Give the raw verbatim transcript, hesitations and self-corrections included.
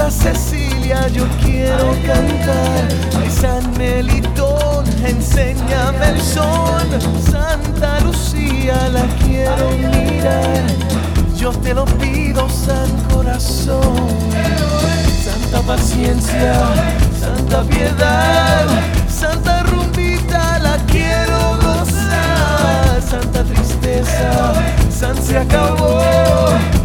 Santa Cecilia yo quiero cantar. Ay, San Melitón, enséñame el son. Santa Lucía la quiero mirar. Yo te lo pido, San Corazón. Santa Paciencia, Santa Piedad, Santa Rumbita la quiero gozar. Santa Tristeza, San se acabó.